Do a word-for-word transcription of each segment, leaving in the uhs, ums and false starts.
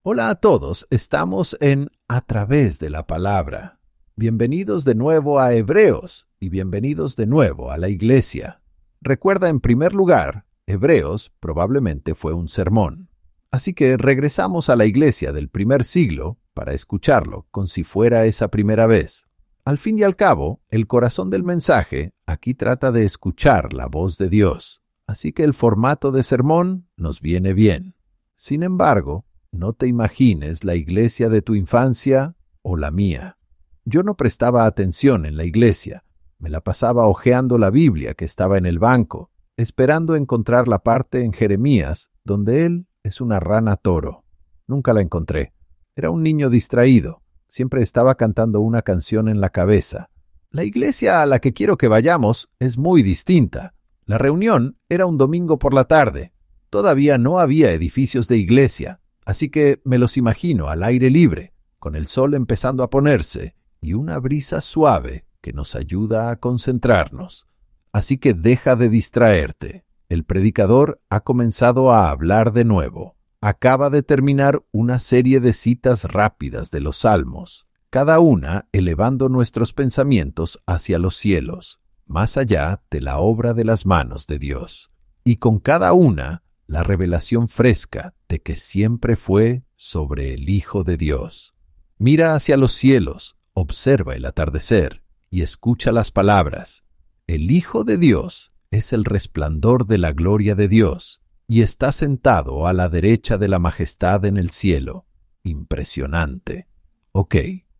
Hola a todos, estamos en A Través de la Palabra. Bienvenidos de nuevo a Hebreos y bienvenidos de nuevo a la Iglesia. Recuerda, en primer lugar, Hebreos probablemente fue un sermón. Así que regresamos a la Iglesia del primer siglo para escucharlo, como si fuera esa primera vez. Al fin y al cabo, el corazón del mensaje aquí trata de escuchar la voz de Dios. Así que el formato de sermón nos viene bien. Sin embargo, no te imagines la iglesia de tu infancia o la mía. Yo no prestaba atención en la iglesia. Me la pasaba hojeando la Biblia que estaba en el banco, esperando encontrar la parte en Jeremías donde él es una rana toro. Nunca la encontré. Era un niño distraído. Siempre estaba cantando una canción en la cabeza. La iglesia a la que quiero que vayamos es muy distinta. La reunión era un domingo por la tarde. Todavía no había edificios de iglesia. Así que me los imagino al aire libre, con el sol empezando a ponerse y una brisa suave que nos ayuda a concentrarnos. Así que deja de distraerte. El predicador ha comenzado a hablar de nuevo. Acaba de terminar una serie de citas rápidas de los Salmos, cada una elevando nuestros pensamientos hacia los cielos, más allá de la obra de las manos de Dios. Y con cada una, la revelación fresca de que siempre fue sobre el Hijo de Dios. Mira hacia los cielos, observa el atardecer y escucha las palabras. El Hijo de Dios es el resplandor de la gloria de Dios y está sentado a la derecha de la majestad en el cielo. Impresionante. Ok,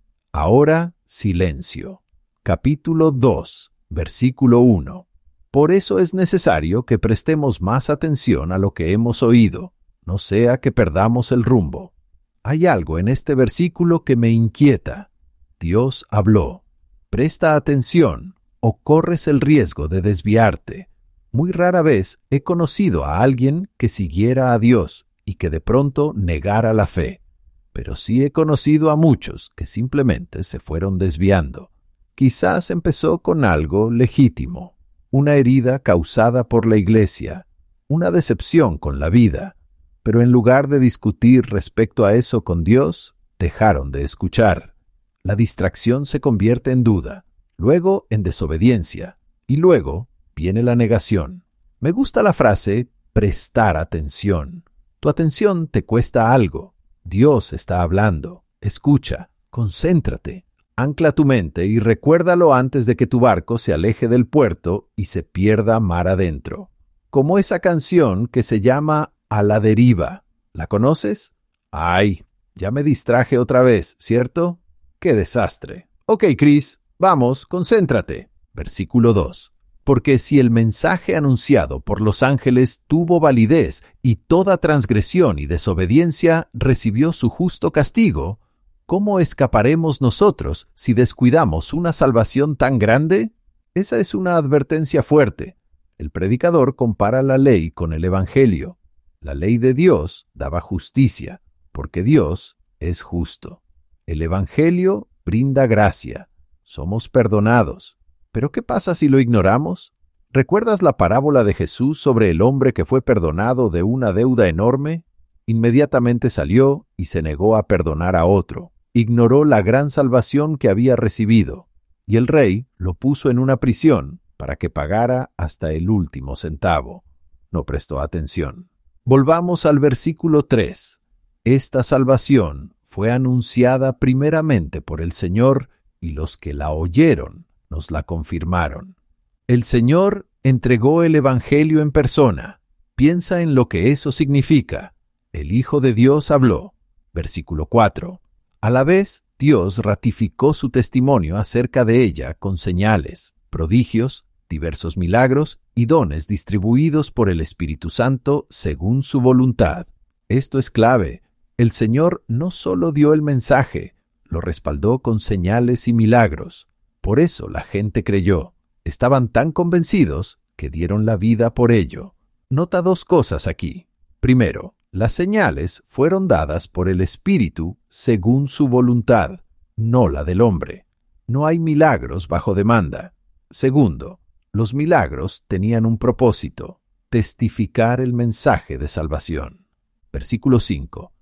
ahora silencio. Capítulo dos, versículo uno. Por eso es necesario que prestemos más atención a lo que hemos oído, no sea que perdamos el rumbo. Hay algo en este versículo que me inquieta. Dios habló. Presta atención o corres el riesgo de desviarte. Muy rara vez he conocido a alguien que siguiera a Dios y que de pronto negara la fe. Pero sí he conocido a muchos que simplemente se fueron desviando. Quizás empezó con algo legítimo. Una herida causada por la iglesia, una decepción con la vida, pero en lugar de discutir respecto a eso con Dios, dejaron de escuchar. La distracción se convierte en duda, luego en desobediencia, y luego viene la negación. Me gusta la frase, prestar atención. Tu atención te cuesta algo. Dios está hablando. Escucha, concéntrate. Ancla tu mente y recuérdalo antes de que tu barco se aleje del puerto y se pierda mar adentro. Como esa canción que se llama A la deriva. ¿La conoces? Ay, ya me distraje otra vez, ¿cierto? ¡Qué desastre! Ok, Chris, vamos, concéntrate. Versículo dos. Porque si el mensaje anunciado por los ángeles tuvo validez y toda transgresión y desobediencia recibió su justo castigo, ¿cómo escaparemos nosotros si descuidamos una salvación tan grande? Esa es una advertencia fuerte. El predicador compara la ley con el Evangelio. La ley de Dios daba justicia, porque Dios es justo. El Evangelio brinda gracia. Somos perdonados. ¿Pero qué pasa si lo ignoramos? ¿Recuerdas la parábola de Jesús sobre el hombre que fue perdonado de una deuda enorme? Inmediatamente salió y se negó a perdonar a otro. Ignoró la gran salvación que había recibido, y el rey lo puso en una prisión para que pagara hasta el último centavo. No prestó atención. Volvamos al versículo tres. Esta salvación fue anunciada primeramente por el Señor, y los que la oyeron nos la confirmaron. El Señor entregó el Evangelio en persona. Piensa en lo que eso significa. El Hijo de Dios habló. Versículo cuatro. A la vez, Dios ratificó su testimonio acerca de ella con señales, prodigios, diversos milagros y dones distribuidos por el Espíritu Santo según su voluntad. Esto es clave. El Señor no solo dio el mensaje, lo respaldó con señales y milagros. Por eso la gente creyó. Estaban tan convencidos que dieron la vida por ello. Nota dos cosas aquí. Primero, las señales fueron dadas por el Espíritu según su voluntad, no la del hombre. No hay milagros bajo demanda. Segundo, los milagros tenían un propósito, testificar el mensaje de salvación. Versículo cinco.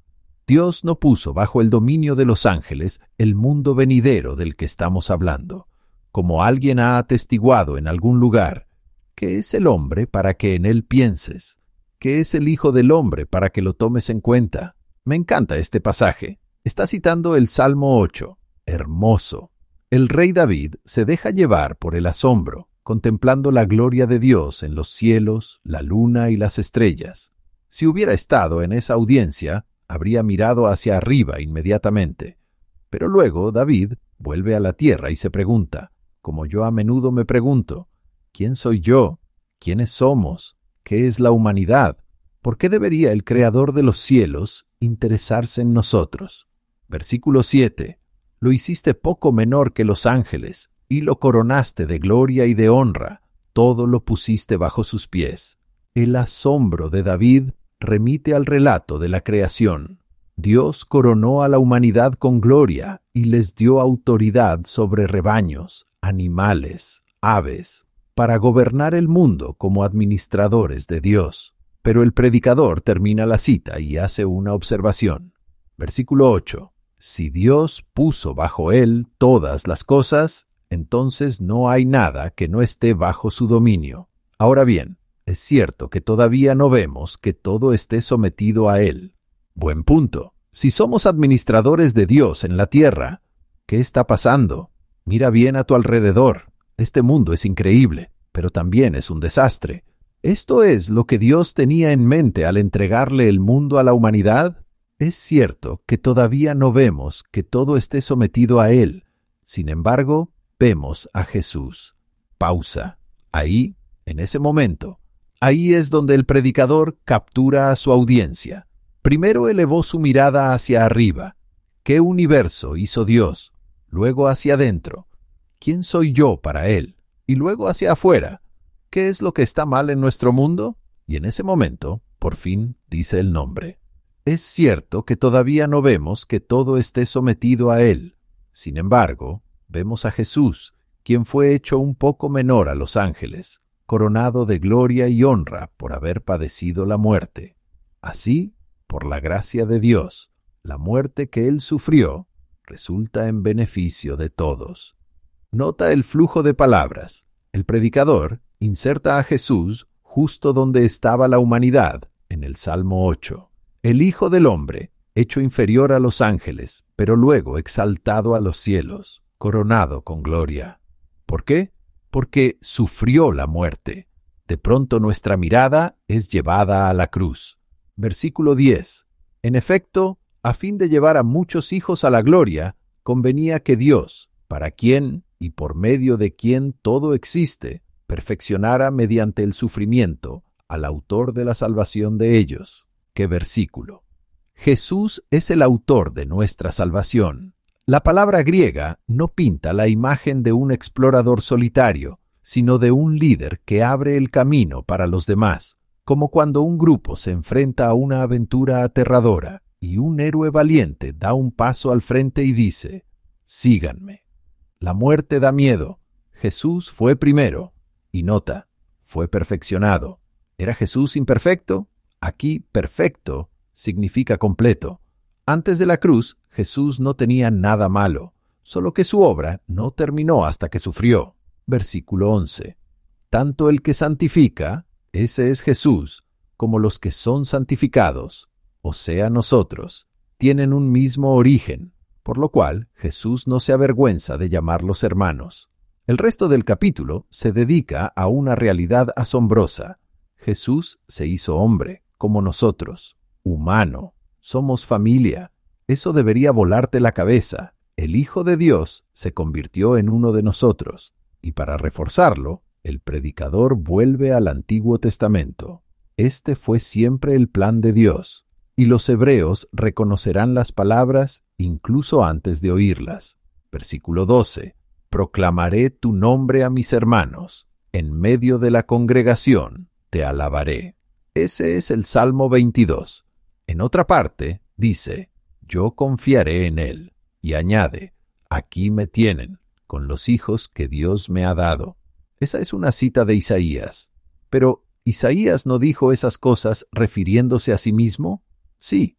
Dios no puso bajo el dominio de los ángeles el mundo venidero del que estamos hablando. Como alguien ha atestiguado en algún lugar, ¿qué es el hombre para que en él pienses? ¿Qué es el Hijo del Hombre para que lo tomes en cuenta? Me encanta este pasaje. Está citando el Salmo ocho. Hermoso. El rey David se deja llevar por el asombro, contemplando la gloria de Dios en los cielos, la luna y las estrellas. Si hubiera estado en esa audiencia, habría mirado hacia arriba inmediatamente. Pero luego David vuelve a la tierra y se pregunta, como yo a menudo me pregunto, ¿quién soy yo? ¿Quiénes somos? ¿Qué es la humanidad? ¿Por qué debería el Creador de los cielos interesarse en nosotros? Versículo siete. Lo hiciste poco menor que los ángeles, y lo coronaste de gloria y de honra. Todo lo pusiste bajo sus pies. El asombro de David remite al relato de la creación. Dios coronó a la humanidad con gloria y les dio autoridad sobre rebaños, animales, aves, para gobernar el mundo como administradores de Dios. Pero el predicador termina la cita y hace una observación. Versículo ocho. Si Dios puso bajo él todas las cosas, entonces no hay nada que no esté bajo su dominio. Ahora bien, es cierto que todavía no vemos que todo esté sometido a él. Buen punto. Si somos administradores de Dios en la tierra, ¿qué está pasando? Mira bien a tu alrededor. Este mundo es increíble, pero también es un desastre. ¿Esto es lo que Dios tenía en mente al entregarle el mundo a la humanidad? Es cierto que todavía no vemos que todo esté sometido a Él. Sin embargo, vemos a Jesús. Pausa. Ahí, en ese momento, ahí es donde el predicador captura a su audiencia. Primero elevó su mirada hacia arriba. ¿Qué universo hizo Dios? Luego hacia adentro. ¿Quién soy yo para Él? Y luego hacia afuera. ¿Qué es lo que está mal en nuestro mundo? Y en ese momento, por fin, dice el nombre. Es cierto que todavía no vemos que todo esté sometido a Él. Sin embargo, vemos a Jesús, quien fue hecho un poco menor a los ángeles, coronado de gloria y honra por haber padecido la muerte. Así, por la gracia de Dios, la muerte que Él sufrió resulta en beneficio de todos. Nota el flujo de palabras. El predicador inserta a Jesús justo donde estaba la humanidad, en el Salmo ocho. El Hijo del Hombre, hecho inferior a los ángeles, pero luego exaltado a los cielos, coronado con gloria. ¿Por qué? Porque sufrió la muerte. De pronto nuestra mirada es llevada a la cruz. Versículo diez. En efecto, a fin de llevar a muchos hijos a la gloria, convenía que Dios, para quien y por medio de quien todo existe, perfeccionara mediante el sufrimiento al autor de la salvación de ellos. ¡Qué versículo! Jesús es el autor de nuestra salvación. La palabra griega no pinta la imagen de un explorador solitario, sino de un líder que abre el camino para los demás, como cuando un grupo se enfrenta a una aventura aterradora y un héroe valiente da un paso al frente y dice, «Síganme». La muerte da miedo. Jesús fue primero. Y nota, fue perfeccionado. ¿Era Jesús imperfecto? Aquí, perfecto significa completo. Antes de la cruz, Jesús no tenía nada malo, solo que su obra no terminó hasta que sufrió. Versículo once. Tanto el que santifica, ese es Jesús, como los que son santificados, o sea nosotros, tienen un mismo origen, por lo cual Jesús no se avergüenza de llamarlos hermanos. El resto del capítulo se dedica a una realidad asombrosa. Jesús se hizo hombre, como nosotros, humano, somos familia. Eso debería volarte la cabeza. El Hijo de Dios se convirtió en uno de nosotros, y para reforzarlo, el predicador vuelve al Antiguo Testamento. Este fue siempre el plan de Dios, y los hebreos reconocerán las palabras incluso antes de oírlas. Versículo doce. Proclamaré tu nombre a mis hermanos, en medio de la congregación te alabaré. Ese es el Salmo veintidós. En otra parte, dice, yo confiaré en él, y añade, aquí me tienen, con los hijos que Dios me ha dado. Esa es una cita de Isaías. Pero, ¿Isaías no dijo esas cosas refiriéndose a sí mismo? Sí,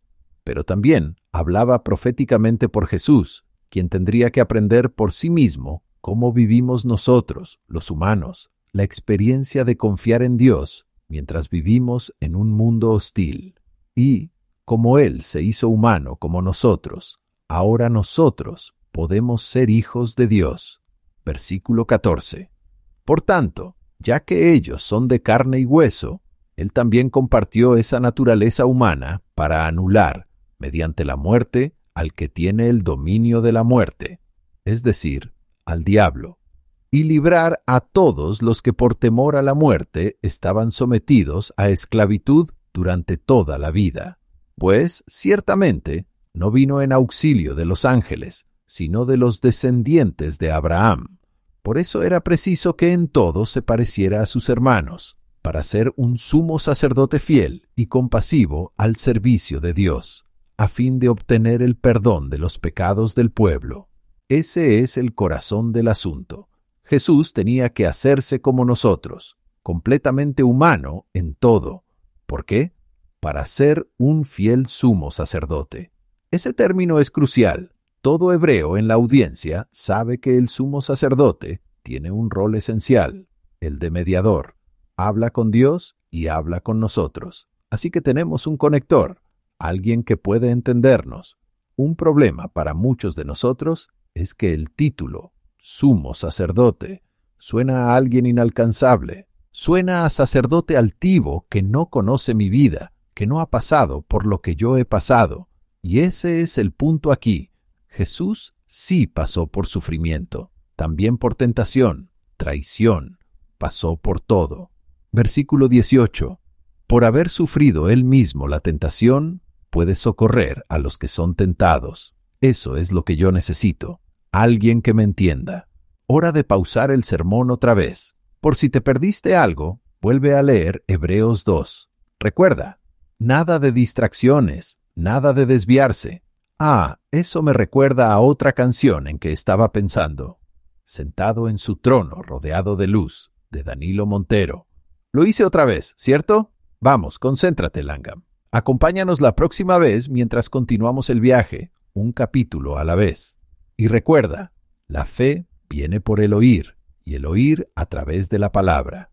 pero también hablaba proféticamente por Jesús, quien tendría que aprender por sí mismo cómo vivimos nosotros, los humanos, la experiencia de confiar en Dios mientras vivimos en un mundo hostil. Y, como Él se hizo humano como nosotros, ahora nosotros podemos ser hijos de Dios. Versículo catorce. Por tanto, ya que ellos son de carne y hueso, Él también compartió esa naturaleza humana para anular, mediante la muerte, al que tiene el dominio de la muerte, es decir, al diablo, y librar a todos los que por temor a la muerte estaban sometidos a esclavitud durante toda la vida. Pues, ciertamente, no vino en auxilio de los ángeles, sino de los descendientes de Abraham. Por eso era preciso que en todo se pareciera a sus hermanos, para ser un sumo sacerdote fiel y compasivo al servicio de Dios, a fin de obtener el perdón de los pecados del pueblo. Ese es el corazón del asunto. Jesús tenía que hacerse como nosotros, completamente humano en todo. ¿Por qué? Para ser un fiel sumo sacerdote. Ese término es crucial. Todo hebreo en la audiencia sabe que el sumo sacerdote tiene un rol esencial, el de mediador. Habla con Dios y habla con nosotros. Así que tenemos un conector, alguien que puede entendernos. Un problema para muchos de nosotros es que el título, sumo sacerdote, suena a alguien inalcanzable. Suena a sacerdote altivo que no conoce mi vida, que no ha pasado por lo que yo he pasado. Y ese es el punto aquí. Jesús sí pasó por sufrimiento, también por tentación, traición, pasó por todo. Versículo dieciocho. Por haber sufrido él mismo la tentación, puede socorrer a los que son tentados. Eso es lo que yo necesito. Alguien que me entienda. Hora de pausar el sermón otra vez. Por si te perdiste algo, vuelve a leer Hebreos dos. Recuerda, nada de distracciones, nada de desviarse. Ah, eso me recuerda a otra canción en que estaba pensando. Sentado en su trono rodeado de luz, de Danilo Montero. Lo hice otra vez, ¿cierto? Vamos, concéntrate, Langham. Acompáñanos la próxima vez mientras continuamos el viaje, un capítulo a la vez. Y recuerda, la fe viene por el oír, y el oír a través de la palabra.